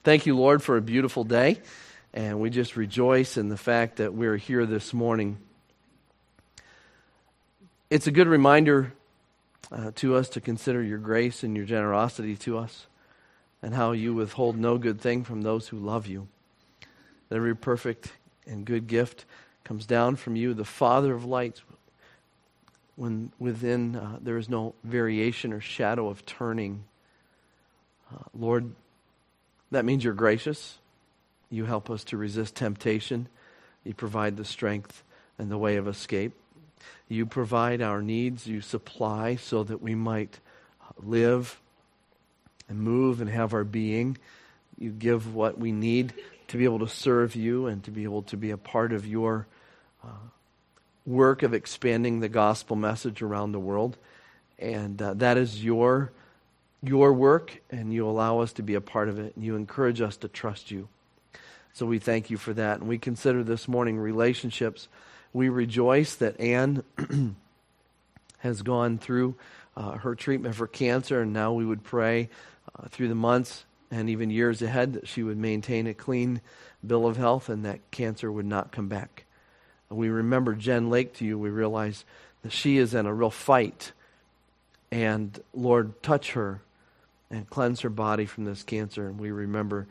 Thank you, Lord, for a beautiful day, and we just rejoice in the fact that we're here this morning. It's a good reminder to us to consider your grace and your generosity to us, and how you withhold no good thing from those who love you. That every perfect and good gift comes down from you, the Father of lights, when within there is no variation or shadow of turning. Lord, that means you're gracious. You help us to resist temptation. You provide the strength and the way of escape. You provide our needs. You supply so that we might live and move and have our being. You give what we need to be able to serve you and to be able to be a part of your work of expanding the gospel message around the world. And that is your work, and you allow us to be a part of it, and you encourage us to trust you. So we thank you for that. And we consider this morning relationships. We rejoice that Anne has gone through her treatment for cancer, and now we would pray through the months and even years ahead that she would maintain a clean bill of health and that cancer would not come back. And we remember Jen Lake to you. We realize that she is in a real fight. And Lord, touch her and cleanse her body from this cancer. And we remember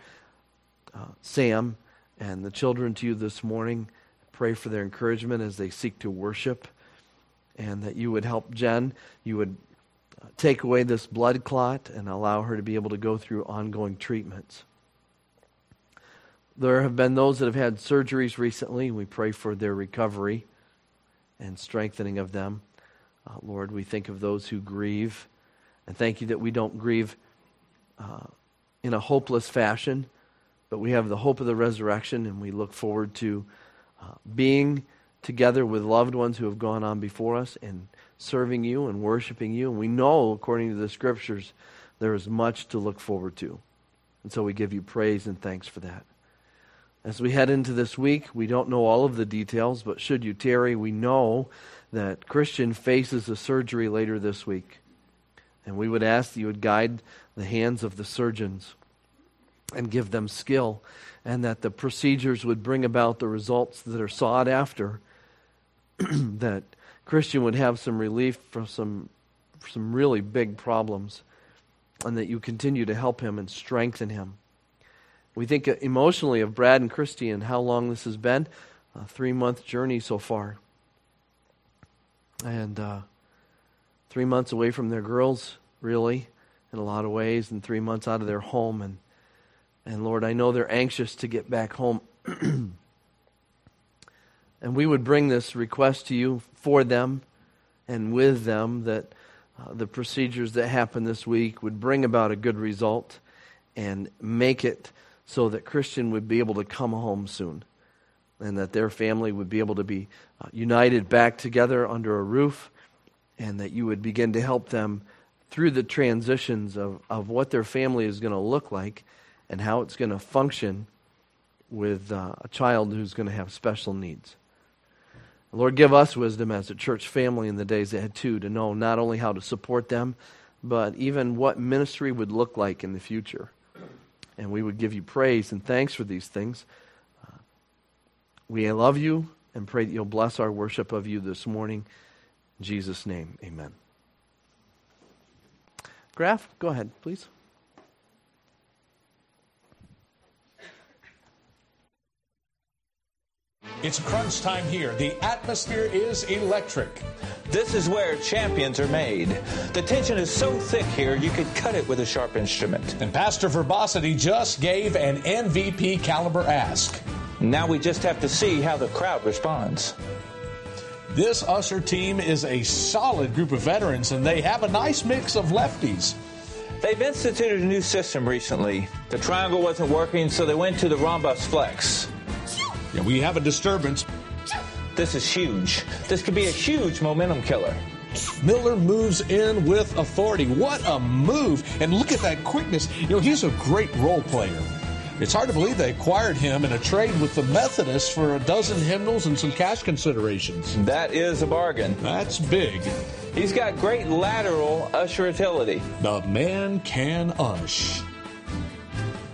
Sam and the children to you this morning. Pray for their encouragement as they seek to worship, and that you would help Jen. You would take away this blood clot and allow her to be able to go through ongoing treatments. There have been those that have had surgeries recently. We pray for their recovery and strengthening of them. Lord, we think of those who grieve, and thank you that we don't grieve in a hopeless fashion, but we have the hope of the resurrection, and we look forward to being together with loved ones who have gone on before us and serving you and worshiping you. And we know, according to the Scriptures, there is much to look forward to. And so we give you praise and thanks for that. As we head into this week, we don't know all of the details, but should you tarry, we know that Christian faces a surgery later this week. And we would ask that you would guide the hands of the surgeons and give them skill, and that the procedures would bring about the results that are sought after, that Christian would have some relief from some really big problems, and that you continue to help him and strengthen him. We think emotionally of Brad and Christy and how long this has been, a 3-month journey so far. And 3 months away from their girls, really, in a lot of ways, and 3 months out of their home. And Lord, I know they're anxious to get back home. And we would bring this request to you for them and with them, that the procedures that happen this week would bring about a good result and make it so that Christian would be able to come home soon, and that their family would be able to be united back together under a roof, and that you would begin to help them through the transitions of what their family is going to look like and how it's going to function with a child who's going to have special needs. Lord, give us wisdom as a church family in the days ahead too, to know not only how to support them, but even what ministry would look like in the future. And we would give you praise and thanks for these things. We love you and pray that you'll bless our worship of you this morning. In Jesus' name, amen. Graf, go ahead, please. It's crunch time here. The atmosphere is electric. This is where champions are made. The tension is so thick here, you could cut it with a sharp instrument. And Pastor Verbosity just gave an MVP caliber ask. Now we just have to see how the crowd responds. This Usher team is a solid group of veterans, and they have a nice mix of lefties. They've instituted a new system recently. The triangle wasn't working, so they went to the rhombus flex. Yeah, we have a disturbance. This is huge. This could be a huge momentum killer. Miller moves in with authority. What a move. And look at that quickness. He's a great role player. It's hard to believe they acquired him in a trade with the Methodists for a dozen hymnals and some cash considerations. That is a bargain. That's big. He's got great lateral usher utility. The man can ush.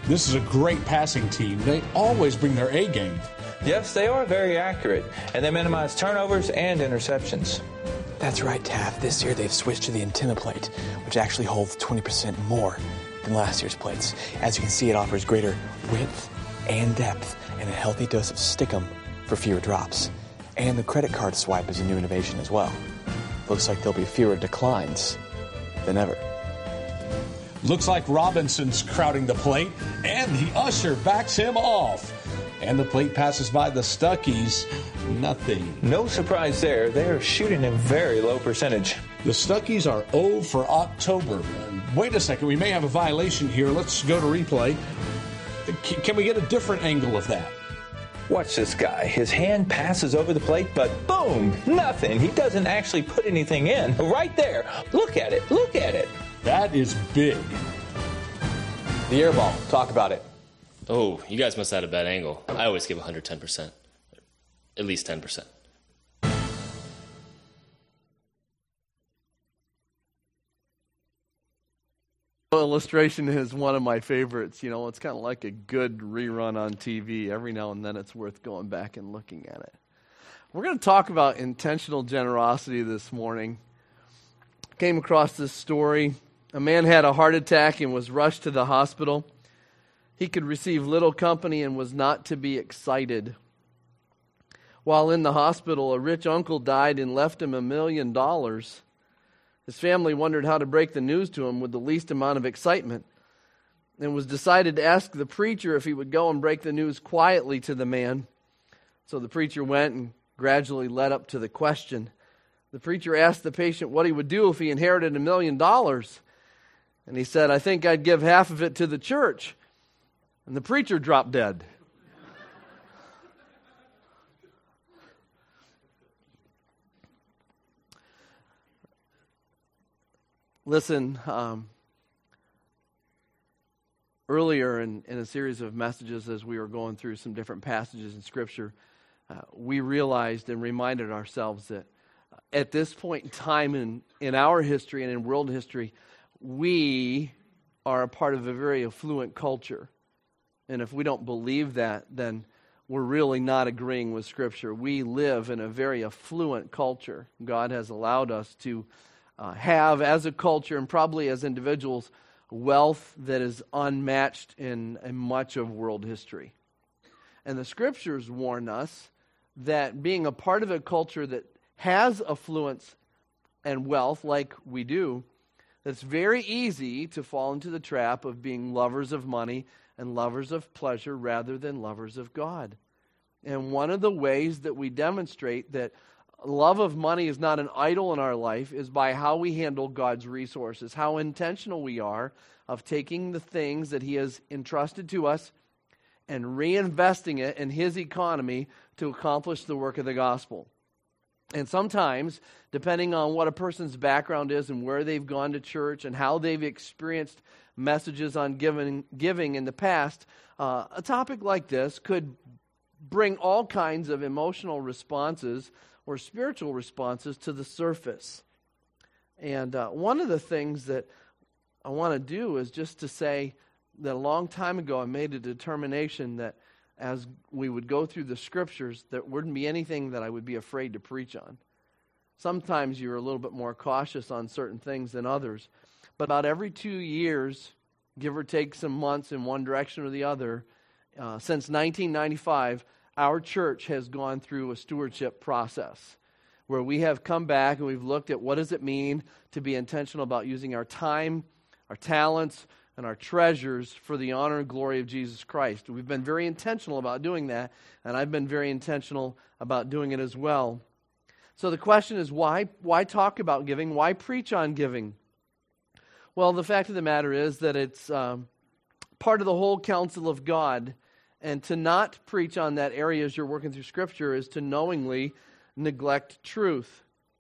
This is a great passing team. They always bring their A game. Yes, they are very accurate, and they minimize turnovers and interceptions. That's right, Tav. This year they've switched to the antenna plate, which actually holds 20% more than last year's plates. As you can see, it offers greater width and depth and a healthy dose of stickum for fewer drops. And the credit card swipe is a new innovation as well. Looks like there'll be fewer declines than ever. Looks like Robinson's crowding the plate, and the usher backs him off. And the plate passes by the Stuckies. Nothing. No surprise there. They are shooting a very low percentage. The Stuckies are 0 for October. Wait a second, we may have a violation here. Let's go to replay. Can we get a different angle of that? Watch this guy. His hand passes over the plate, but boom, nothing. He doesn't actually put anything in. Right there. Look at it. Look at it. That is big. The air ball. Talk about it. Oh, you guys must have had a bad angle. I always give 110%. At least 10%. Illustration is one of my favorites. You know, it's kind of like a good rerun on TV. Every now and then it's worth going back and looking at it. We're going to talk about intentional generosity this morning. Came across this story. A man had a heart attack and was rushed to the hospital. He could receive little company and was not to be excited. While in the hospital, a rich uncle died and left him $1 million. His family wondered how to break the news to him with the least amount of excitement, and was decided to ask the preacher if he would go and break the news quietly to the man. So the preacher went and gradually led up to the question. The preacher asked the patient what he would do if he inherited $1 million. And he said, "I think I'd give half of it to the church." And the preacher dropped dead. Listen, earlier in a series of messages as we were going through some different passages in Scripture, we realized and reminded ourselves that at this point in time in our history and in world history, we are a part of a very affluent culture. And if we don't believe that, then we're really not agreeing with Scripture. We live in a very affluent culture. God has allowed us to have, as a culture and probably as individuals, wealth that is unmatched in much of world history. And the Scriptures warn us that being a part of a culture that has affluence and wealth like we do, it's very easy to fall into the trap of being lovers of money and lovers of pleasure rather than lovers of God. And one of the ways that we demonstrate that love of money is not an idol in our life is by how we handle God's resources, how intentional we are of taking the things that He has entrusted to us and reinvesting it in His economy to accomplish the work of the gospel. And sometimes, depending on what a person's background is and where they've gone to church and how they've experienced messages on giving in the past, a topic like this could bring all kinds of emotional responses or spiritual responses to the surface. And one of the things that I want to do is just to say that a long time ago I made a determination that as we would go through the Scriptures, there wouldn't be anything that I would be afraid to preach on. Sometimes you're a little bit more cautious on certain things than others. But about every 2 years, give or take some months in one direction or the other, since 1995, our church has gone through a stewardship process where we have come back and we've looked at what does it mean to be intentional about using our time, our talents, and our treasures for the honor and glory of Jesus Christ. We've been very intentional about doing that, and I've been very intentional about doing it as well. So the question is, why talk about giving? Why preach on giving? Well, the fact of the matter is that it's part of the whole counsel of God, and to not preach on that area as you're working through Scripture is to knowingly neglect truth.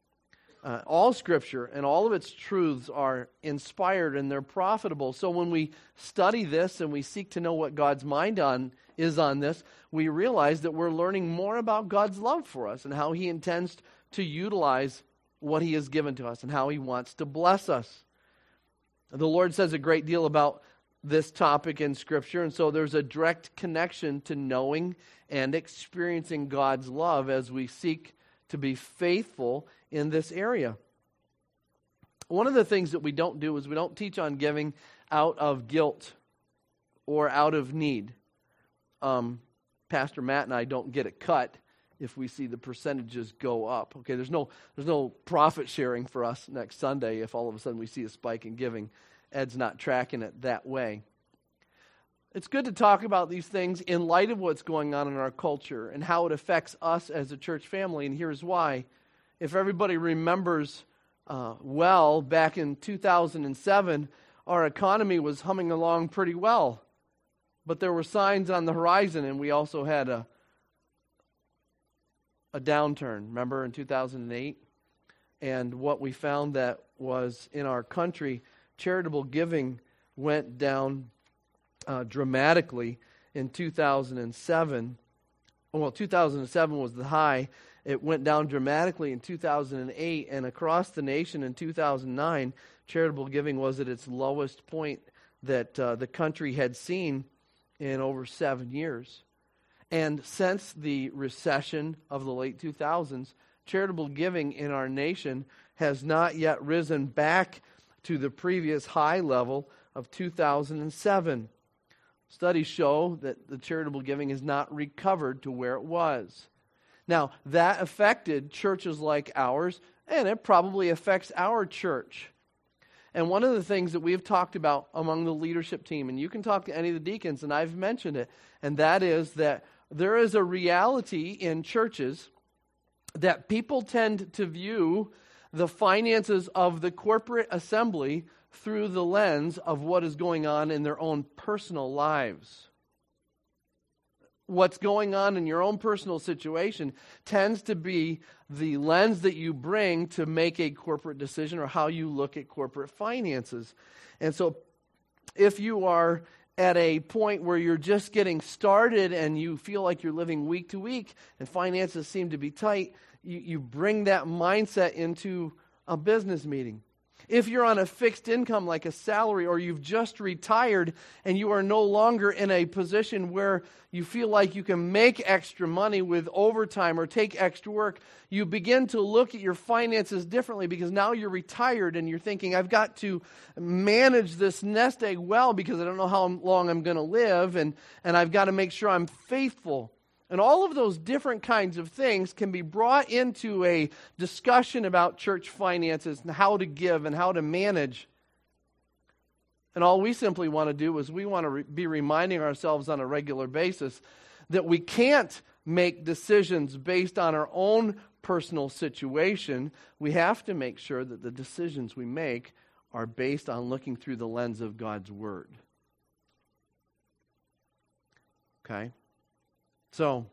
All Scripture and all of its truths are inspired and they're profitable. So when we study this and we seek to know what God's mind is on this, we realize that we're learning more about God's love for us and how He intends to utilize what He has given to us and how He wants to bless us. The Lord says a great deal about this topic in Scripture, and so there's a direct connection to knowing and experiencing God's love as we seek to be faithful in this area. One of the things that we don't do is we don't teach on giving out of guilt or out of need. Pastor Matt and I don't get a cut if we see the percentages go up. Okay, there's no profit sharing for us next Sunday if all of a sudden we see a spike in giving. Ed's not tracking it that way. It's good to talk about these things in light of what's going on in our culture and how it affects us as a church family, and here's why. If everybody remembers well, back in 2007, our economy was humming along pretty well. But there were signs on the horizon, and we also had a downturn, remember, in 2008? And what we found that was in our country, charitable giving went down dramatically in 2007. Well, 2007 was the high. It went down dramatically in 2008, and across the nation in 2009, charitable giving was at its lowest point that the country had seen in over 7 years. And since the recession of the late 2000s, charitable giving in our nation has not yet risen back to the previous high level of 2007. Studies show that the charitable giving has not recovered to where it was. Now, that affected churches like ours, and it probably affects our church. And one of the things that we've talked about among the leadership team, and you can talk to any of the deacons, and I've mentioned it, and that is that there is a reality in churches that people tend to view the finances of the corporate assembly through the lens of what is going on in their own personal lives. What's going on in your own personal situation tends to be the lens that you bring to make a corporate decision or how you look at corporate finances. And so if you are at a point where you're just getting started and you feel like you're living week to week and finances seem to be tight, you bring that mindset into a business meeting. If you're on a fixed income like a salary, or you've just retired and you are no longer in a position where you feel like you can make extra money with overtime or take extra work, you begin to look at your finances differently because now you're retired and you're thinking, I've got to manage this nest egg well because I don't know how long I'm going to live, and I've got to make sure I'm faithful. And all of those different kinds of things can be brought into a discussion about church finances and how to give and how to manage. And all we simply want to do is we want to be reminding ourselves on a regular basis that we can't make decisions based on our own personal situation. We have to make sure that the decisions we make are based on looking through the lens of God's Word. Okay? So,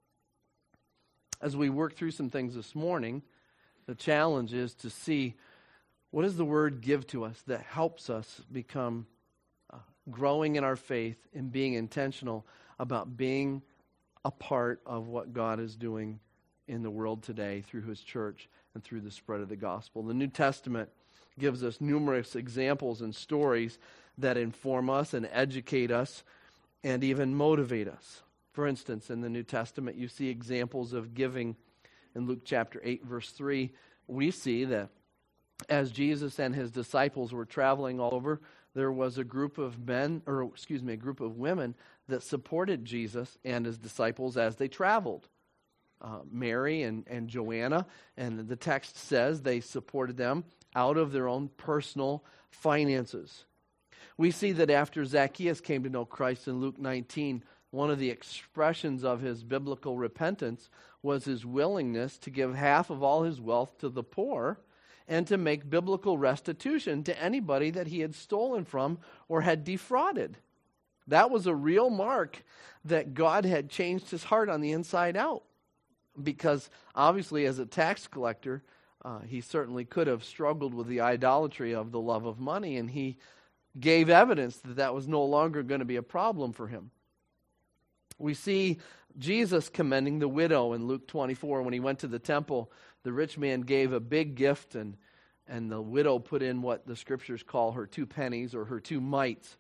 as we work through some things this morning, the challenge is to see what does the Word give to us that helps us become growing in our faith and being intentional about being a part of what God is doing in the world today through His church and through the spread of the gospel. The New Testament gives us numerous examples and stories that inform us and educate us and even motivate us. For instance, in the New Testament, you see examples of giving. In Luke chapter 8, verse 3, we see that as Jesus and His disciples were traveling all over, there was a group of a group of women that supported Jesus and His disciples as they traveled. Mary and Joanna, and the text says they supported them out of their own personal finances. We see that after Zacchaeus came to know Christ in Luke 19, one of the expressions of his biblical repentance was his willingness to give half of all his wealth to the poor and to make biblical restitution to anybody that he had stolen from or had defrauded. That was a real mark that God had changed his heart on the inside out. Because obviously as a tax collector, he certainly could have struggled with the idolatry of the love of money, and he gave evidence that that was no longer going to be a problem for him. We see Jesus commending the widow in Luke 24. When he went to the temple, the rich man gave a big gift, and the widow put in what the scriptures call her 2 pennies or her 2 mites.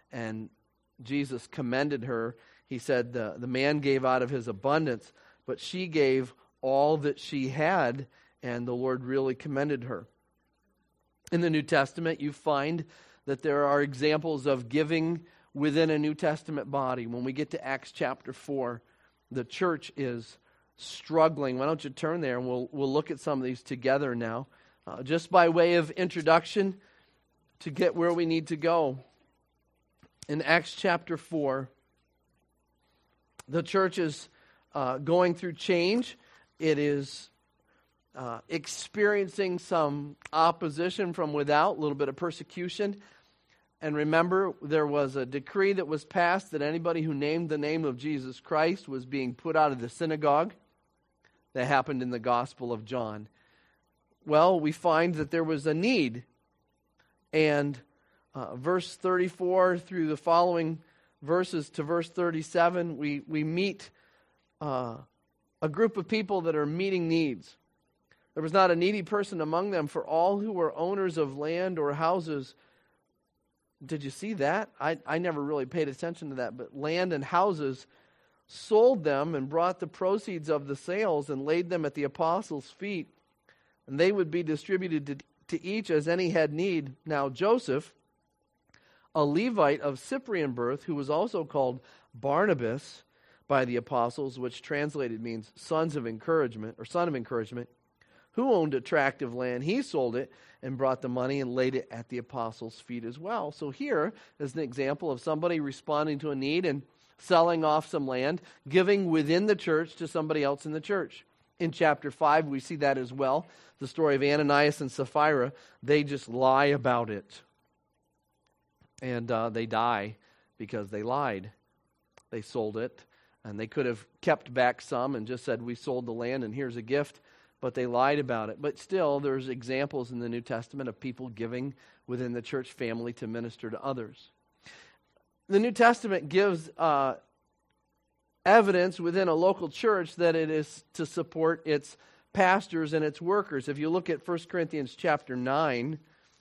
and Jesus commended her. He said the man gave out of his abundance, but she gave all that she had, and the Lord really commended her. In the New Testament, you find that there are examples of giving within a New Testament body. When we get to Acts chapter 4, the church is struggling. Why don't you turn there, and we'll look at some of these together now. Just by way of introduction to get where we need to go. In Acts chapter 4, the church is going through change. It is experiencing some opposition from without, a little bit of persecution. And remember, there was a decree that was passed that anybody who named the name of Jesus Christ was being put out of the synagogue. That happened in the Gospel of John. Well, we find that there was a need. And verse 34 through the following verses to verse 37, we meet a group of people that are meeting needs. There was not a needy person among them, for all who were owners of land or houses. Did you see that? I never really paid attention to that, but land and houses sold them and brought the proceeds of the sales and laid them at the apostles' feet, and they would be distributed to each as any had need. Now Joseph, a Levite of Cyprian birth, who was also called Barnabas by the apostles, which translated means sons of encouragement, or son of encouragement, who owned a tract of land, he sold it and brought the money and laid it at the apostles' feet as well. So here is an example of somebody responding to a need and selling off some land, giving within the church to somebody else in the church. In chapter 5, we see that as well. The story of Ananias and Sapphira, they just lie about it. And they die because they lied. They sold it, and they could have kept back some and just said, we sold the land and here's a gift, but they lied about it. But still, there's examples in the New Testament of people giving within the church family to minister to others. The New Testament gives evidence within a local church that it is to support its pastors and its workers. If you look at 1 Corinthians chapter 9,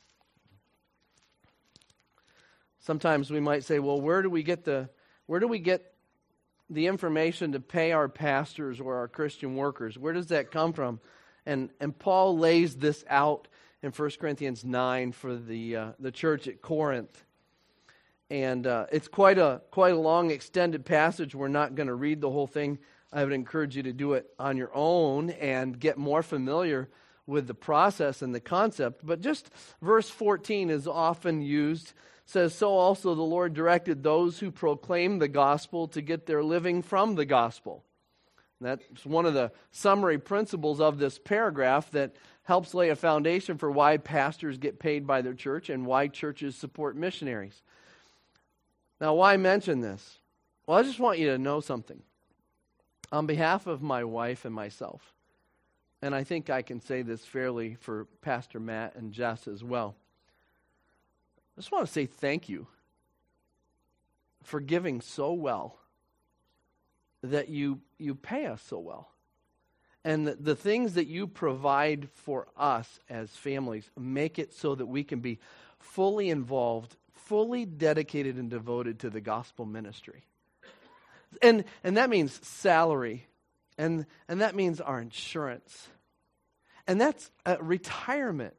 sometimes we might say, well, where do we get the information to pay our pastors or our Christian workers? Where does that come from? And Paul lays this out in 1 Corinthians 9 for the church at Corinth. And it's quite a long, extended passage. We're not going to read the whole thing. I would encourage you to do it on your own and get more familiar with the process and the concept. But just verse 14 is often used. It says, so also the Lord directed those who proclaim the gospel to get their living from the gospel. That's one of the summary principles of this paragraph that helps lay a foundation for why pastors get paid by their church and why churches support missionaries. Now, why mention this? Well, I just want you to know something. On behalf of my wife and myself, and I think I can say this fairly for Pastor Matt and Jess as well, I just want to say thank you for giving so well, that you pay us so well. And the things that you provide for us as families make it so that we can be fully involved, fully dedicated and devoted to the gospel ministry. And that means salary. And that means our insurance. And that's retirement.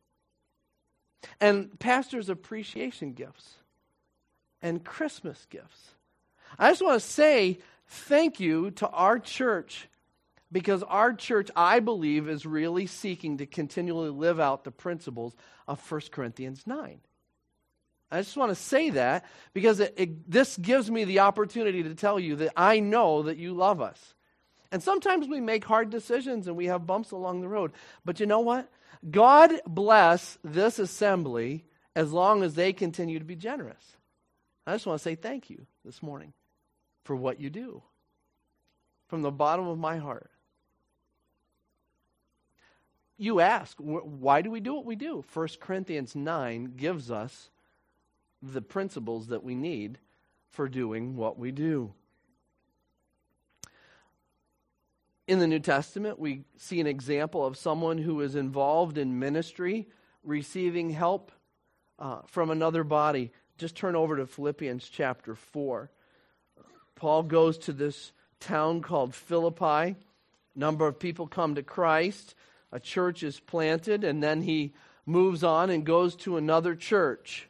And pastors' appreciation gifts. And Christmas gifts. I just want to say thank you to our church, because our church, I believe, is really seeking to continually live out the principles of 1 Corinthians 9. I just want to say that because this gives me the opportunity to tell you that I know that you love us. And sometimes we make hard decisions and we have bumps along the road. But you know what? God bless this assembly as long as they continue to be generous. I just want to say thank you this morning for what you do from the bottom of my heart. You ask, why do we do what we do? 1 Corinthians 9 gives us the principles that we need for doing what we do. In the New Testament, we see an example of someone who is involved in ministry, receiving help from another body Just turn over to Philippians chapter 4. Paul goes to this town called Philippi. A number of people come to Christ. A church is planted, and then he moves on and goes to another church.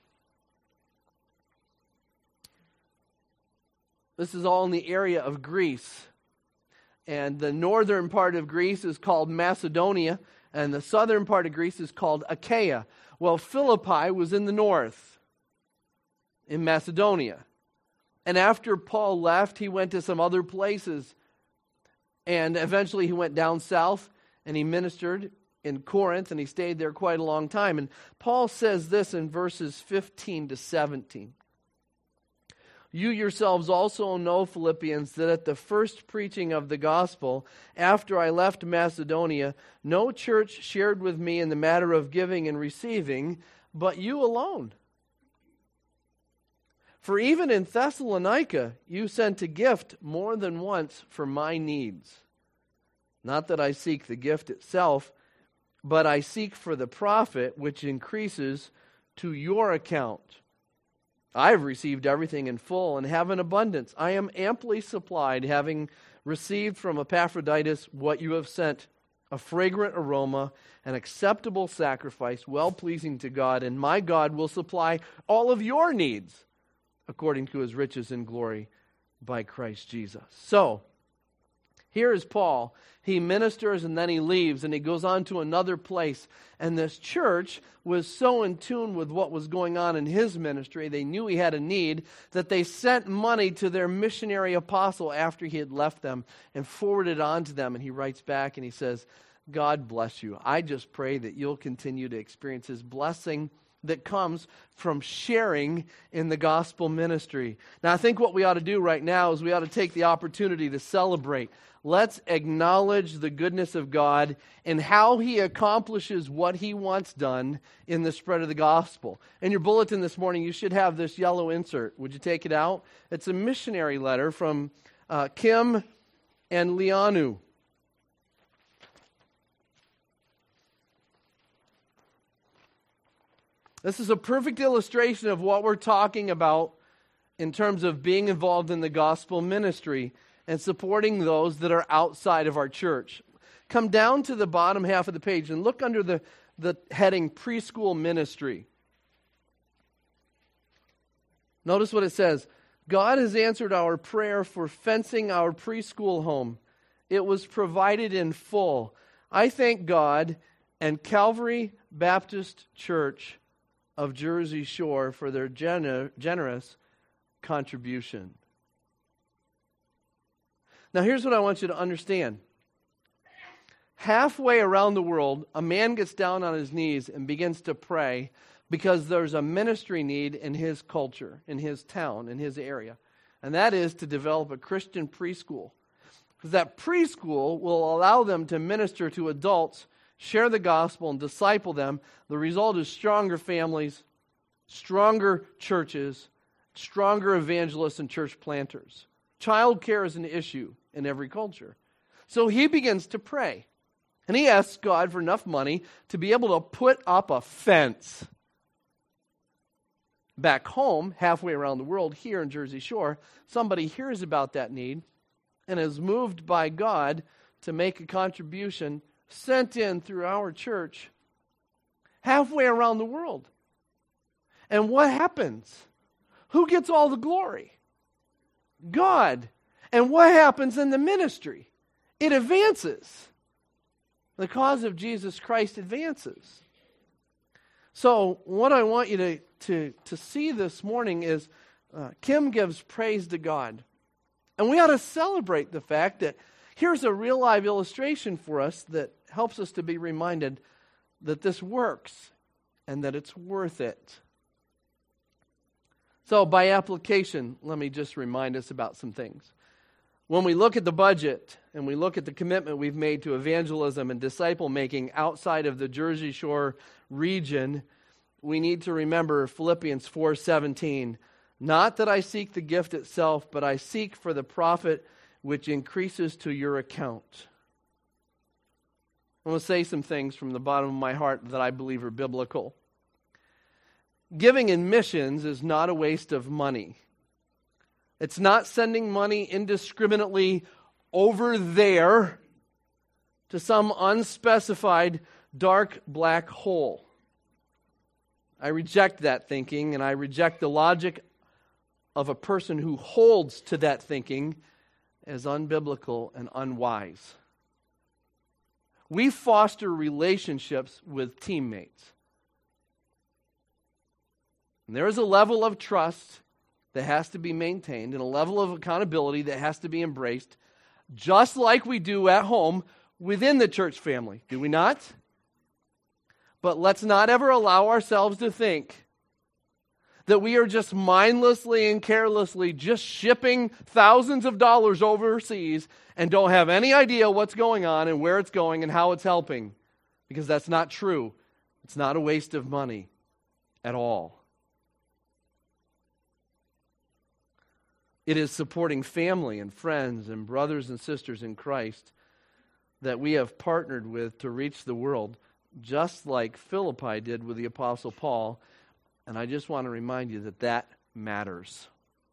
This is all in the area of Greece. And the northern part of Greece is called Macedonia, and the southern part of Greece is called Achaia. Well, Philippi was in the north, in Macedonia. And after Paul left, he went to some other places. And eventually he went down south, and he ministered in Corinth, and he stayed there quite a long time. And Paul says this in verses 15 to 17. You yourselves also know, Philippians, that at the first preaching of the gospel, after I left Macedonia, no church shared with me in the matter of giving and receiving, but you alone. For even in Thessalonica, you sent a gift more than once for my needs. Not that I seek the gift itself, but I seek for the profit which increases to your account. I have received everything in full and have an abundance. I am amply supplied, having received from Epaphroditus what you have sent, a fragrant aroma, an acceptable sacrifice, well-pleasing to God, and my God will supply all of your needs according to his riches and glory by Christ Jesus. So, here is Paul. He ministers and then he leaves and he goes on to another place. And this church was so in tune with what was going on in his ministry, they knew he had a need, that they sent money to their missionary apostle after he had left them and forwarded on to them. And he writes back and he says, God bless you. I just pray that you'll continue to experience his blessing that comes from sharing in the gospel ministry. Now, I think what we ought to do right now is we ought to take the opportunity to celebrate. Let's acknowledge the goodness of God and how he accomplishes what he wants done in the spread of the gospel. In your bulletin this morning, you should have this yellow insert. Would you take it out? It's a missionary letter from Kim and Lianu. This is a perfect illustration of what we're talking about in terms of being involved in the gospel ministry and supporting those that are outside of our church. Come down to the bottom half of the page and look under the heading Preschool Ministry. Notice what it says. God has answered our prayer for fencing our preschool home. It was provided in full. I thank God and Calvary Baptist Church of Jersey Shore for their generous contribution. Now here's what I want you to understand. Halfway around the world, a man gets down on his knees and begins to pray because there's a ministry need in his culture, in his town, in his area. And that is to develop a Christian preschool. Because that preschool will allow them to minister to adults, share the gospel, and disciple them. The result is stronger families, stronger churches, stronger evangelists and church planters. Child care is an issue in every culture. So he begins to pray. And he asks God for enough money to be able to put up a fence. Back home, halfway around the world, here in Jersey Shore, somebody hears about that need and is moved by God to make a contribution sent in through our church halfway around the world. And what happens? Who gets all the glory? God. And what happens in the ministry? It advances. The cause of Jesus Christ advances. So what I want you to see this morning is Kim gives praise to God. And we ought to celebrate the fact that here's a real live illustration for us that helps us to be reminded that this works and that it's worth it. So by application, let me just remind us about some things. When we look at the budget and we look at the commitment we've made to evangelism and disciple making outside of the Jersey Shore region, we need to remember Philippians 4:17. Not that I seek the gift itself, but I seek for the profit which increases to your account. I'm going to say some things from the bottom of my heart that I believe are biblical. Giving in missions is not a waste of money. It's not sending money indiscriminately over there to some unspecified dark black hole. I reject that thinking, and I reject the logic of a person who holds to that thinking as unbiblical and unwise. We foster relationships with teammates. And there is a level of trust that has to be maintained and a level of accountability that has to be embraced, just like we do at home within the church family. Do we not? But let's not ever allow ourselves to think that we are just mindlessly and carelessly just shipping thousands of dollars overseas and don't have any idea what's going on and where it's going and how it's helping. Because that's not true. It's not a waste of money at all. It is supporting family and friends and brothers and sisters in Christ that we have partnered with to reach the world, just like Philippi did with the Apostle Paul. And I just want to remind you that that matters.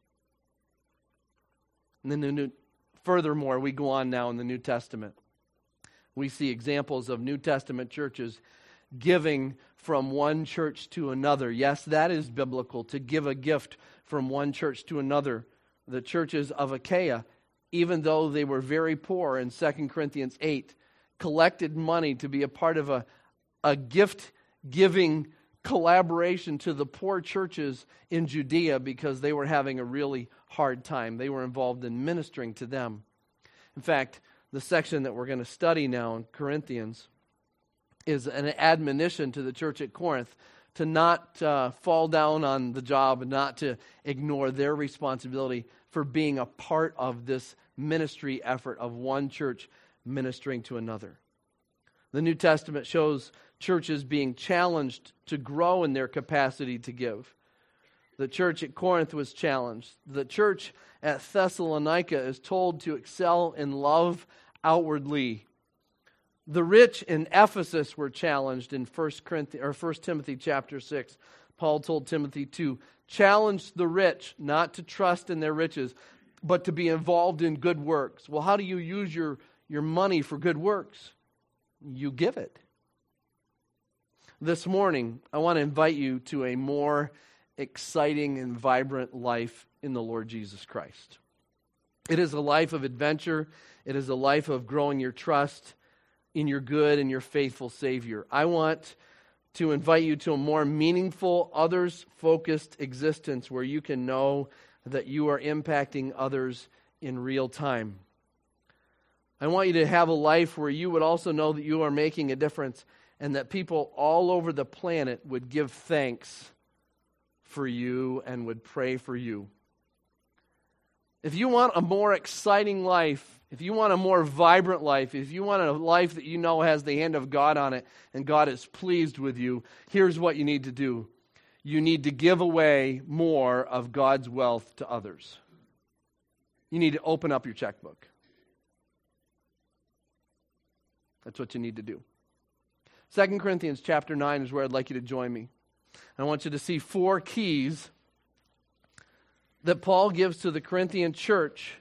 And then furthermore, we go on now in the New Testament. We see examples of New Testament churches giving from one church to another. Yes, that is biblical, to give a gift from one church to another. The churches of Achaia, even though they were very poor in 2 Corinthians 8, collected money to be a part of a gift-giving collaboration to the poor churches in Judea because they were having a really hard time. They were involved in ministering to them. In fact, the section that we're going to study now in Corinthians is an admonition to the church at Corinth to not fall down on the job and not to ignore their responsibility for being a part of this ministry effort of one church ministering to another. The New Testament shows churches being challenged to grow in their capacity to give. The church at Corinth was challenged. The church at Thessalonica is told to excel in love outwardly. The rich in Ephesus were challenged in 1 Timothy chapter 6. Paul told Timothy to challenge the rich not to trust in their riches, but to be involved in good works. Well, how do you use your money for good works? You give it. This morning, I want to invite you to a more exciting and vibrant life in the Lord Jesus Christ. It is a life of adventure. It is a life of growing your trust in your good and your faithful Savior. I want to invite you to a more meaningful, others-focused existence where you can know that you are impacting others in real time. I want you to have a life where you would also know that you are making a difference and that people all over the planet would give thanks for you and would pray for you. If you want a more exciting life, if you want a more vibrant life, if you want a life that you know has the hand of God on it and God is pleased with you, here's what you need to do. You need to give away more of God's wealth to others. You need to open up your checkbook. That's what you need to do. 2 Corinthians chapter 9 is where I'd like you to join me. I want you to see 4 keys that Paul gives to the Corinthian church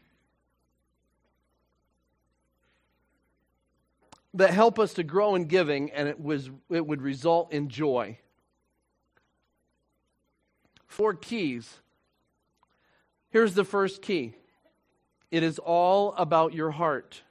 that help us to grow in giving, and it would result in joy. 4 keys. Here's the first key. It is all about your heart.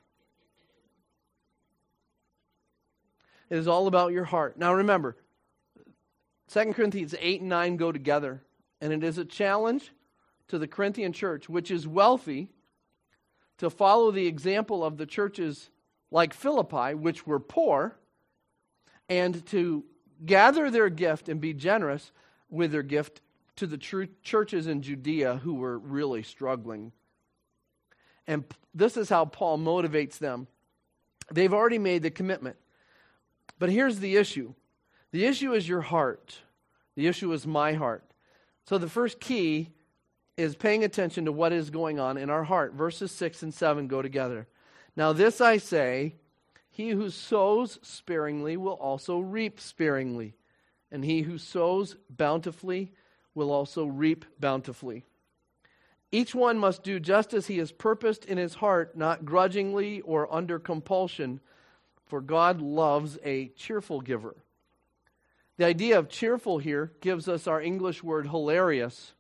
It is all about your heart. Now remember, 2 Corinthians 8 and 9 go together, and it is a challenge to the Corinthian church, which is wealthy, to follow the example of the churches like Philippi, which were poor, and to gather their gift and be generous with their gift to the churches in Judea who were really struggling. And this is how Paul motivates them. They've already made the commitment. But here's the issue. The issue is your heart. The issue is my heart. So the first key is paying attention to what is going on in our heart. Verses 6 and 7 go together. Now this I say, he who sows sparingly will also reap sparingly. and he who sows bountifully will also reap bountifully. Each one must do just as he has purposed in his heart, not grudgingly or under compulsion, for God loves a cheerful giver. The idea of cheerful here gives us our English word hilarious,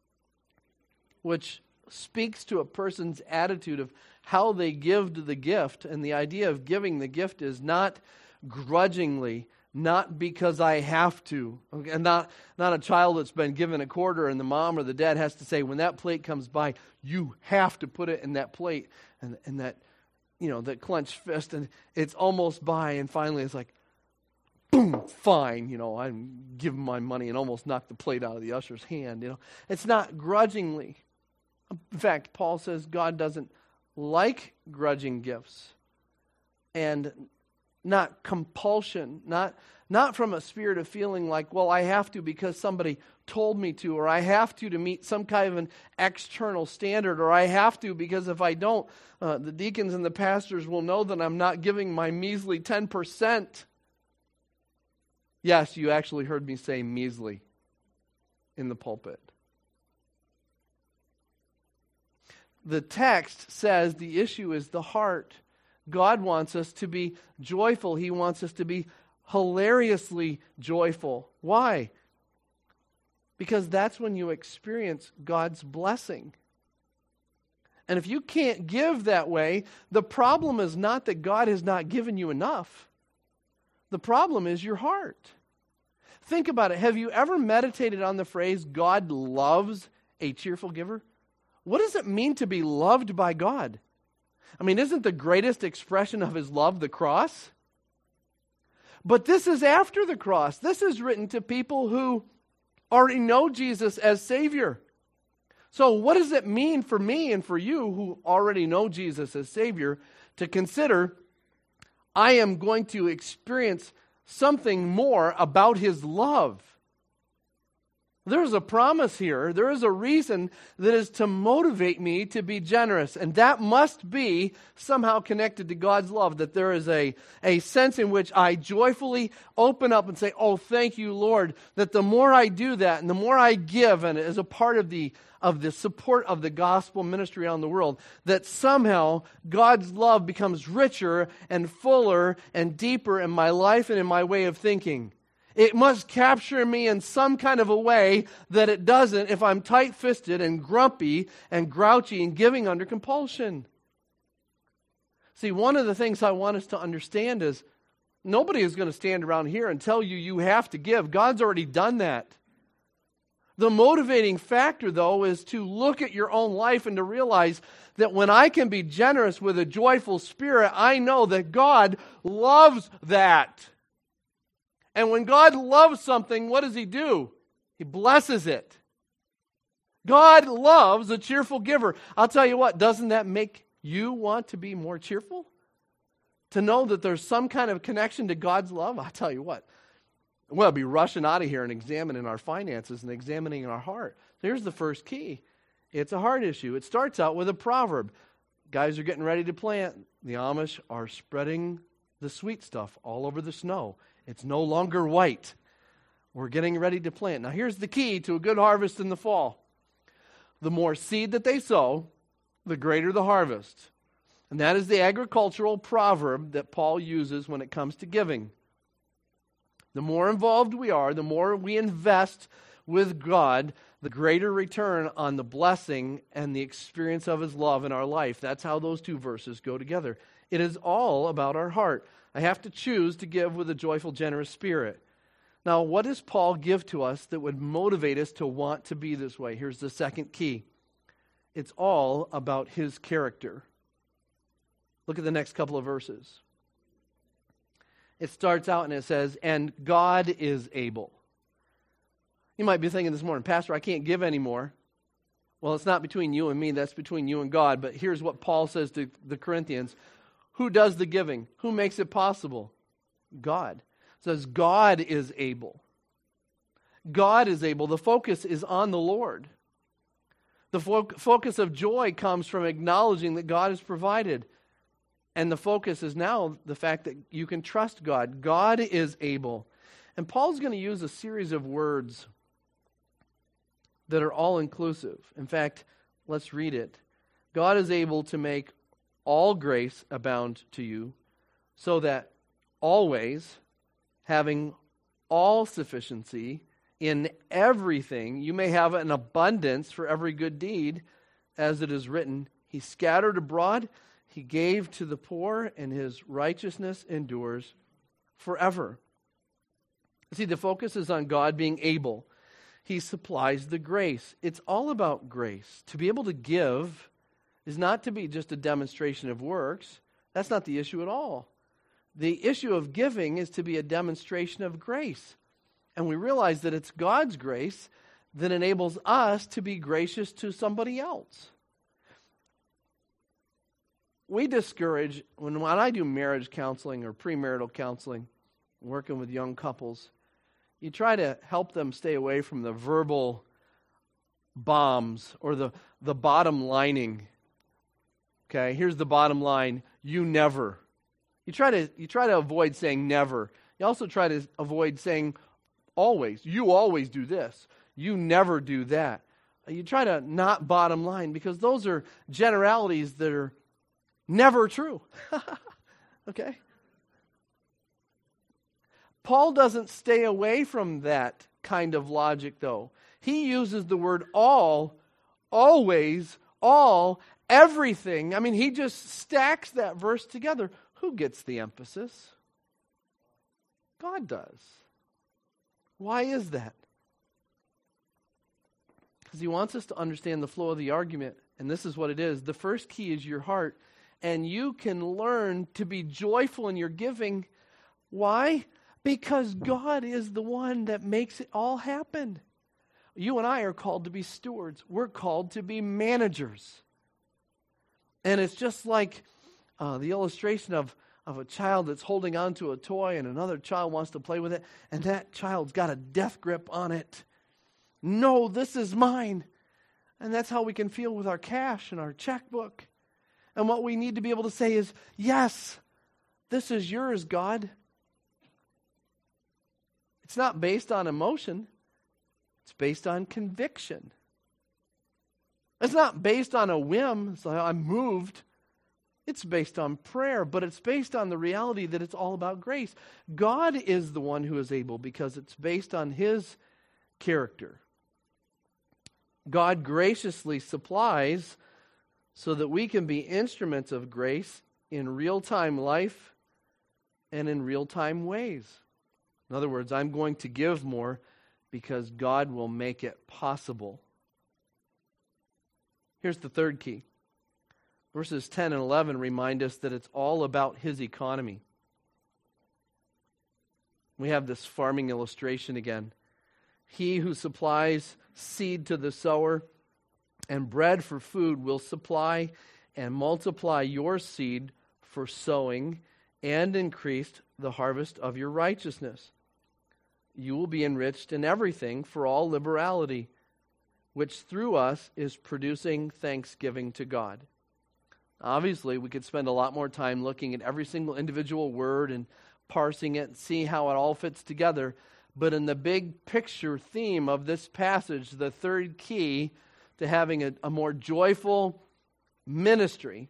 which speaks to a person's attitude of how they give the gift. And the idea of giving the gift is not grudgingly, not because I have to. And not a child that's been given a quarter and the mom or the dad has to say, when that plate comes by, you have to put it in that plate. And that, that clenched fist, and it's almost by, and finally it's like, boom, fine. I'm giving my money, and almost knock the plate out of the usher's hand. It's not grudgingly. In fact, Paul says God doesn't like grudging gifts. And not compulsion, not from a spirit of feeling like, well, I have to because somebody told me to, or I have to meet some kind of an external standard, or I have to because if I don't, the deacons and the pastors will know that I'm not giving my measly 10%. Yes, you actually heard me say measly in the pulpit. The text says the issue is the heart. God wants us to be joyful. He wants us to be hilariously joyful. Why? Because that's when you experience God's blessing. And if you can't give that way, the problem is not that God has not given you enough. The problem is your heart. Think about it. Have you ever meditated on the phrase, God loves a cheerful giver? What does it mean to be loved by God? I mean, isn't the greatest expression of his love the cross? But this is after the cross. This is written to people who already know Jesus as Savior. So what does it mean for me and for you who already know Jesus as Savior to consider, I am going to experience something more about his love? There's a promise here. There is a reason that is to motivate me to be generous. And that must be somehow connected to God's love. That there is a sense in which I joyfully open up and say, oh, thank you, Lord. That the more I do that and the more I give, and as a part of the support of the gospel ministry around the world, that somehow God's love becomes richer and fuller and deeper in my life and in my way of thinking. It must capture me in some kind of a way that it doesn't if I'm tight-fisted and grumpy and grouchy and giving under compulsion. See, one of the things I want us to understand is nobody is going to stand around here and tell you you have to give. God's already done that. The motivating factor, though, is to look at your own life and to realize that when I can be generous with a joyful spirit, I know that God loves that. And when God loves something, what does he do? He blesses it. God loves a cheerful giver. I'll tell you what, doesn't that make you want to be more cheerful? To know that there's some kind of connection to God's love? I'll tell you what, we'll be rushing out of here and examining our finances and examining our heart. So here's the first key. It's a heart issue. It starts out with a proverb. Guys are getting ready to plant. The Amish are spreading the sweet stuff all over the snow. It's no longer white. We're getting ready to plant. Now here's the key to a good harvest in the fall. The more seed that they sow, the greater the harvest. And that is the agricultural proverb that Paul uses when it comes to giving. The more involved we are, the more we invest with God, the greater return on the blessing and the experience of his love in our life. That's how those two verses go together. It is all about our heart. I have to choose to give with a joyful, generous spirit. Now, what does Paul give to us that would motivate us to want to be this way? Here's the second key. It's all about his character. Look at the next couple of verses. It starts out and it says, and God is able. You might be thinking this morning, Pastor, I can't give anymore. Well, it's not between you and me, that's between you and God. But here's what Paul says to the Corinthians. Who does the giving? Who makes it possible? God. It says God is able. God is able. The focus is on the Lord. The focus of joy comes from acknowledging that God has provided. And the focus is now the fact that you can trust God. God is able. And Paul's going to use a series of words that are all inclusive. In fact, let's read it. God is able to make all grace abound to you, so that always, having all sufficiency in everything, you may have an abundance for every good deed, as it is written, He scattered abroad, He gave to the poor, and His righteousness endures forever. See, the focus is on God being able. He supplies the grace. It's all about grace. To be able to give is not to be just a demonstration of works. That's not the issue at all. The issue of giving is to be a demonstration of grace. And we realize that it's God's grace that enables us to be gracious to somebody else. We discourage, when I do marriage counseling or premarital counseling, working with young couples, you try to help them stay away from the verbal bombs or the bottom lining. Okay, here's the bottom line: you never. You try to avoid saying never. You also try to avoid saying always. You always do this. You never do that. You try to not bottom line, because those are generalities that are never true. Okay? Paul doesn't stay away from that kind of logic, though. He uses the word all, always, all, everything. I mean, he just stacks that verse together. Who gets the emphasis? God does. Why is that? Because he wants us to understand the flow of the argument, and this is what it is. The first key is your heart, and you can learn to be joyful in your giving. Why? Because God is the one that makes it all happen. You and I are called to be stewards. We're called to be managers. And it's just like the illustration of a child that's holding on to a toy and another child wants to play with it, and that child's got a death grip on it. No, this is mine. And that's how we can feel with our cash and our checkbook. And what we need to be able to say is, yes, this is yours, God. It's not based on emotion. It's based on conviction. It's not based on a whim. It's like, I'm moved. It's based on prayer, but it's based on the reality that it's all about grace. God is the one who is able, because it's based on His character. God graciously supplies so that we can be instruments of grace in real-time life and in real-time ways. In other words, I'm going to give more because God will make it possible. Here's the third key. Verses 10 and 11 remind us that it's all about His economy. We have this farming illustration again. He who supplies seed to the sower and bread for food will supply and multiply your seed for sowing and increase the harvest of your righteousness. You will be enriched in everything for all liberality, which through us is producing thanksgiving to God. Obviously, we could spend a lot more time looking at every single individual word and parsing it and see how it all fits together. But in the big picture theme of this passage, the third key to having a more joyful ministry,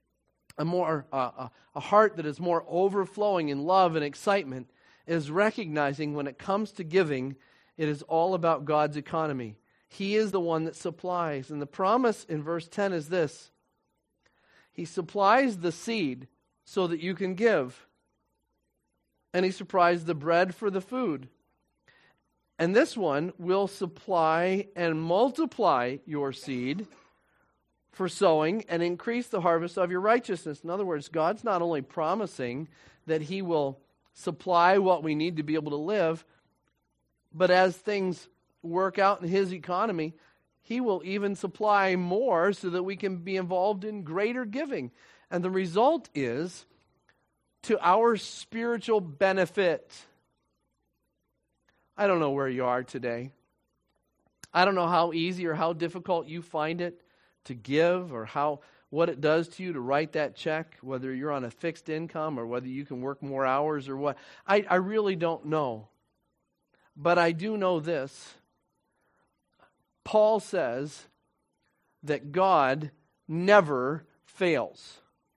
a heart that is more overflowing in love and excitement, is recognizing when it comes to giving, it is all about God's economy. He is the one that supplies. And the promise in verse 10 is this: He supplies the seed so that you can give. And He supplies the bread for the food. And this one will supply and multiply your seed for sowing and increase the harvest of your righteousness. In other words, God's not only promising that He will supply what we need to be able to live, but as things work out in His economy, He will even supply more so that we can be involved in greater giving. And the result is to our spiritual benefit. I don't know where you are today. I don't know how easy or how difficult you find it to give, or what it does to you to write that check, whether you're on a fixed income or whether you can work more hours or what. I really don't know. But I do know this. Paul says that God never fails.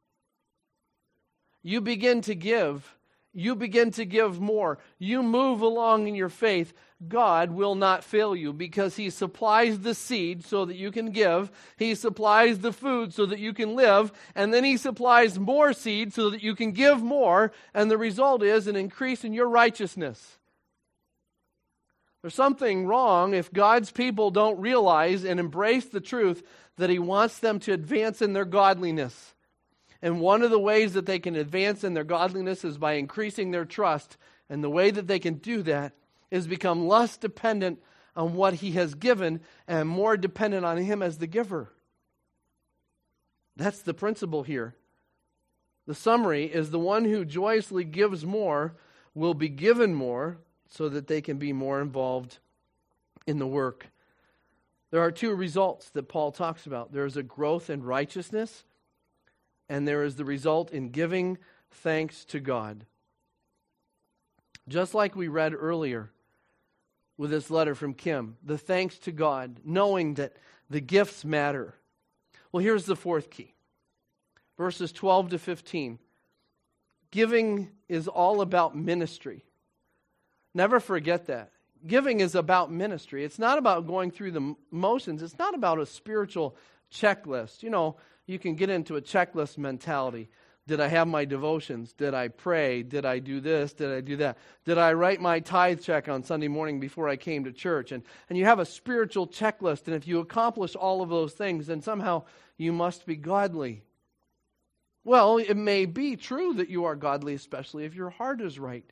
You begin to give more. You move along in your faith. God will not fail you because He supplies the seed so that you can give. He supplies the food so that you can live. And then He supplies more seed so that you can give more. And the result is an increase in your righteousness. There's something wrong if God's people don't realize and embrace the truth that He wants them to advance in their godliness. And one of the ways that they can advance in their godliness is by increasing their trust. And the way that they can do that is become less dependent on what He has given and more dependent on Him as the giver. That's the principle here. The summary is the one who joyously gives more will be given more so that they can be more involved in the work. There are two results that Paul talks about. There is a growth in righteousness, and there is the result in giving thanks to God. Just like we read earlier with this letter from Kim, the thanks to God, knowing that the gifts matter. Well, here's the fourth key. Verses 12 to 15. Giving is all about ministry. Never forget that. Giving is about ministry. It's not about going through the motions. It's not about a spiritual checklist. You know, you can get into a checklist mentality. Did I have my devotions? Did I pray? Did I do this? Did I do that? Did I write my tithe check on Sunday morning before I came to church? And you have a spiritual checklist, and if you accomplish all of those things, then somehow you must be godly. Well, it may be true that you are godly, especially if your heart is right.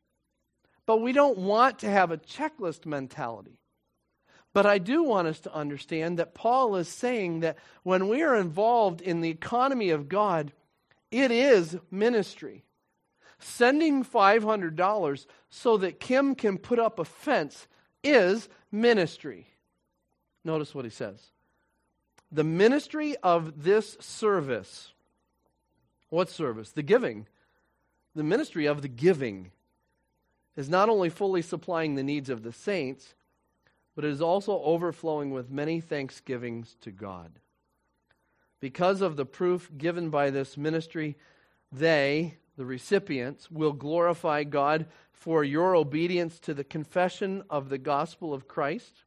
But we don't want to have a checklist mentality. But I do want us to understand that Paul is saying that when we are involved in the economy of God, it is ministry. Sending $500 so that Kim can put up a fence is ministry. Notice what he says. The ministry of this service. What service? The giving. The ministry of the giving is not only fully supplying the needs of the saints, but it is also overflowing with many thanksgivings to God. Because of the proof given by this ministry, they, the recipients, will glorify God for your obedience to the confession of the gospel of Christ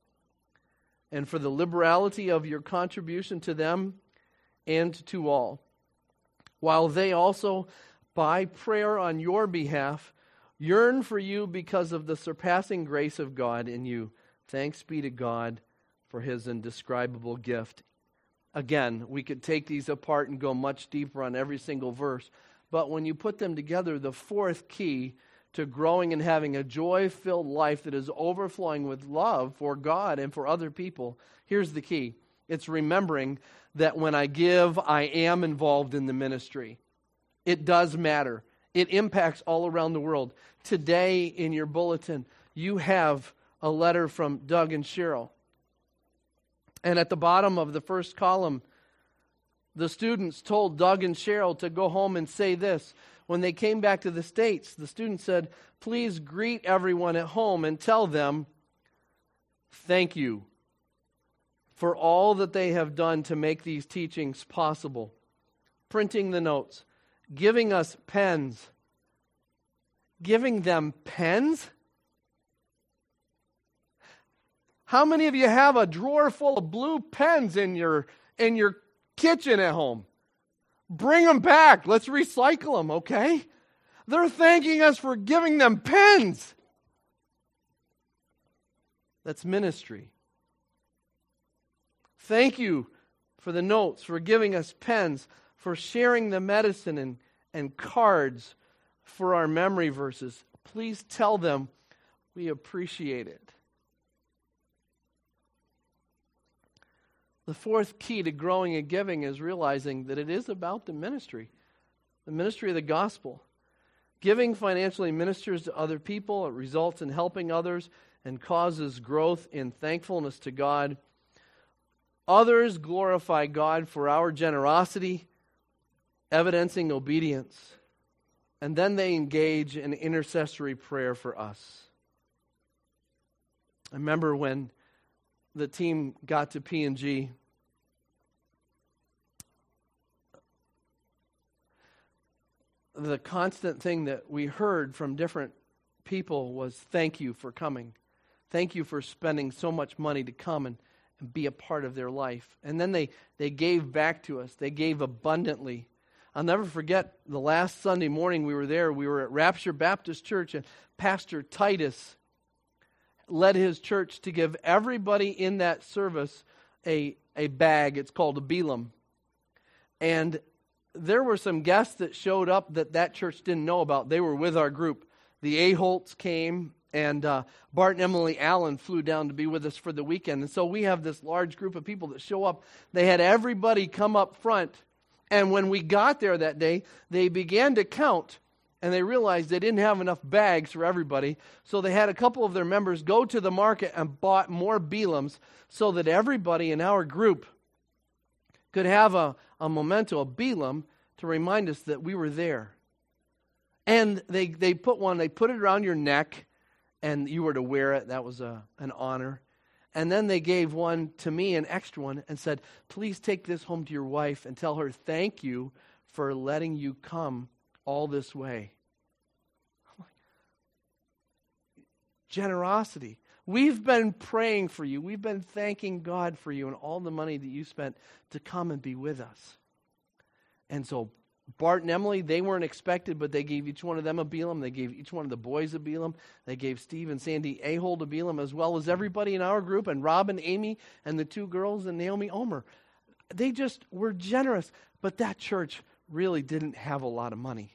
and for the liberality of your contribution to them and to all, while they also, by prayer on your behalf, yearn for you because of the surpassing grace of God in you. Thanks be to God for His indescribable gift. Again, we could take these apart and go much deeper on every single verse, but when you put them together, the fourth key to growing and having a joy-filled life that is overflowing with love for God and for other people, here's the key. It's remembering that when I give, I am involved in the ministry. It does matter. It impacts all around the world. Today in your bulletin, you have a letter from Doug and Cheryl. And at the bottom of the first column, the students told Doug and Cheryl to go home and say this. When they came back to the States, the students said, please greet everyone at home and tell them, thank you for all that they have done to make these teachings possible. Printing the notes, giving us pens. Giving them pens? How many of you have a drawer full of blue pens in your kitchen at home? Bring them back. Let's recycle them, okay? They're thanking us for giving them pens. That's ministry. Thank you for the notes, for giving us pens, for sharing the medicine and cards for our memory verses. Please tell them we appreciate it. The fourth key to growing and giving is realizing that it is about the ministry of the gospel. Giving financially ministers to other people. It results in helping others and causes growth in thankfulness to God. Others glorify God for our generosity, evidencing obedience. And then they engage in intercessory prayer for us. I remember when the team got to P&G, the constant thing that we heard from different people was, thank you for coming. Thank you for spending so much money to come and be a part of their life. And then they gave back to us. They gave abundantly. I'll never forget the last Sunday morning we were there. We were at Rapture Baptist Church, and Pastor Titus led his church to give everybody in that service a bag. It's called a Belaim. And there were some guests that showed up that church didn't know about. They were with our group. The Aholts came, and Bart and Emily Allen flew down to be with us for the weekend. And so we have this large group of people that show up. They had everybody come up front. And when we got there that day, they began to count, and they realized they didn't have enough bags for everybody. So they had a couple of their members go to the market and bought more Belaims so that everybody in our group could have a memento, a Belaim, to remind us that we were there. And they put it around your neck, and you were to wear it. That was an honor. And then they gave one to me, an extra one, and said, please take this home to your wife and tell her thank you for letting you come all this way. Generosity. We've been praying for you. We've been thanking God for you and all the money that you spent to come and be with us. And so Bart and Emily, they weren't expected, but they gave each one of them a Belaim. They gave each one of the boys a Belaim. They gave Steve and Sandy Ahold a Belaim, as well as everybody in our group, and Rob and Amy and the two girls and Naomi Omer. They just were generous. But that church really didn't have a lot of money.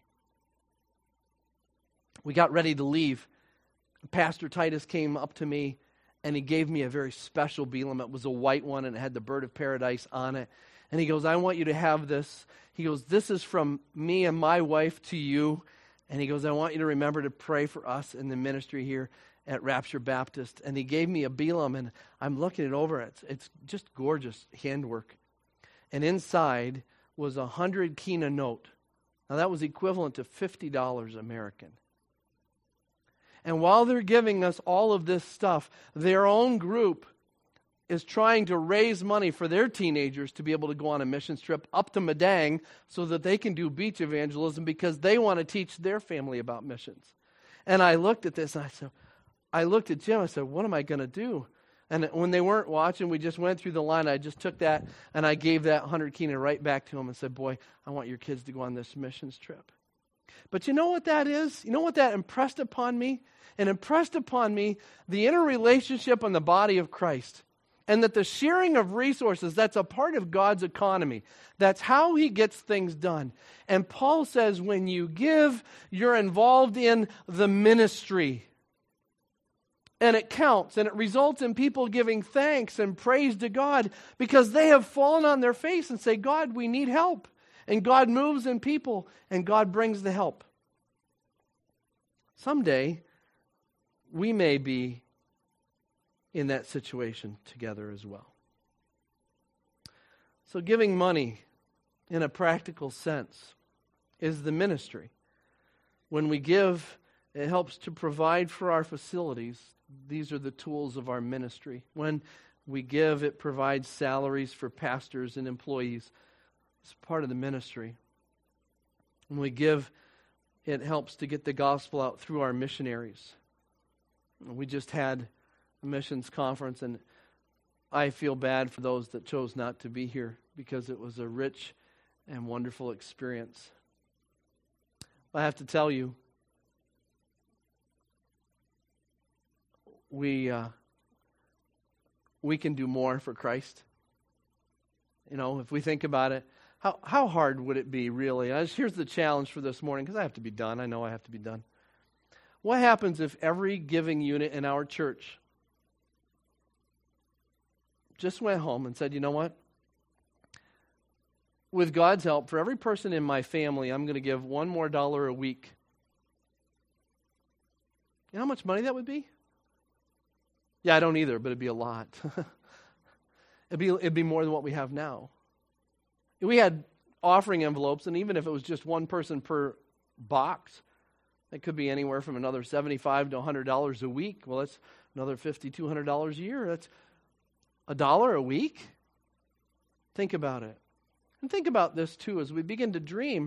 We got ready to leave. Pastor Titus came up to me, and he gave me a very special Belaim. It was a white one, and it had the bird of paradise on it. And he goes, I want you to have this. He goes, this is from me and my wife to you. And he goes, I want you to remember to pray for us in the ministry here at Rapture Baptist. And he gave me a Belaim, and I'm looking it over. It's just gorgeous handwork. And inside was a 100 kina note. Now that was equivalent to $50 American. And while they're giving us all of this stuff, their own group is trying to raise money for their teenagers to be able to go on a missions trip up to Madang so that they can do beach evangelism because they want to teach their family about missions. And I looked at this, and I looked at Jim, I said, what am I going to do? And when they weren't watching, we just went through the line. I just took that, and I gave that 100 kina right back to him and said, boy, I want your kids to go on this missions trip. But you know what that is? You know what that impressed upon me? It impressed upon me the interrelationship in the body of Christ. And that the sharing of resources, that's a part of God's economy. That's how He gets things done. And Paul says when you give, you're involved in the ministry. And it counts, and it results in people giving thanks and praise to God because they have fallen on their face and say, God, we need help. And God moves in people, and God brings the help. Someday, we may be in that situation together as well. So giving money in a practical sense is the ministry. When we give, it helps to provide for our facilities. These are the tools of our ministry. When we give, it provides salaries for pastors and employees. It's part of the ministry. When we give, it helps to get the gospel out through our missionaries. We just had a missions conference, and I feel bad for those that chose not to be here because it was a rich and wonderful experience. I have to tell you, we can do more for Christ. You know, if we think about it, how hard would it be, really? Here's the challenge for this morning, because I have to be done. I know I have to be done. What happens if every giving unit in our church just went home and said, you know what? With God's help, for every person in my family, I'm going to give $1 more a week. You know how much money that would be? Yeah, I don't either, but it'd be a lot. It'd be more than what we have now. We had offering envelopes, and even if it was just one person per box, it could be anywhere from another $75 to $100 a week. Well, that's another $50, $200 a year. That's $1 a week. Think about it. And think about this too as we begin to dream.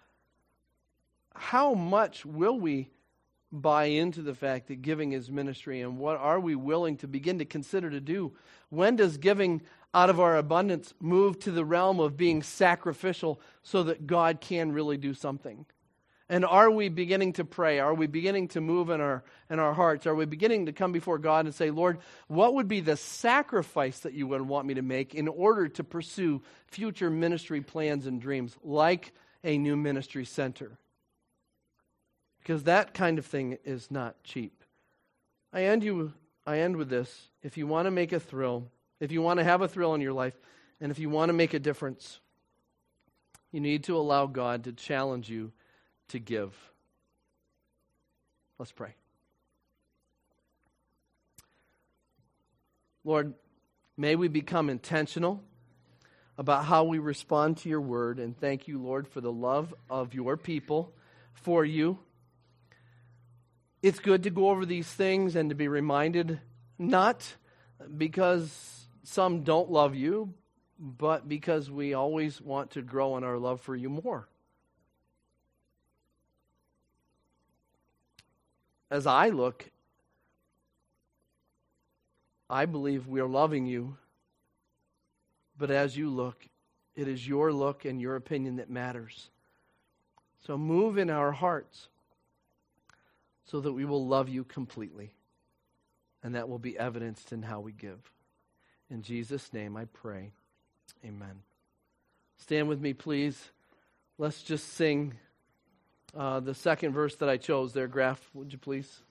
How much will we buy into the fact that giving is ministry, and what are we willing to begin to consider to do? When does giving out of our abundance move to the realm of being sacrificial so that God can really do something? And are we beginning to pray? Are we beginning to move in our hearts? Are we beginning to come before God and say, Lord, what would be the sacrifice that you would want me to make in order to pursue future ministry plans and dreams, like a new ministry center? Because that kind of thing is not cheap. I end with this. If you want to make a thrill, if you want to have a thrill in your life, and if you want to make a difference, you need to allow God to challenge you to give. Let's pray. Lord, may we become intentional about how we respond to your word, and thank you, Lord, for the love of your people for you. It's good to go over these things and to be reminded, not because some don't love you, but because we always want to grow in our love for you more. As I look, I believe we are loving you, but as you look, it is your look and your opinion that matters. So move in our hearts so that we will love you completely, and that will be evidenced in how we give. In Jesus' name I pray. Amen. Stand with me, please. Let's just sing the second verse that I chose there. Graph, would you please?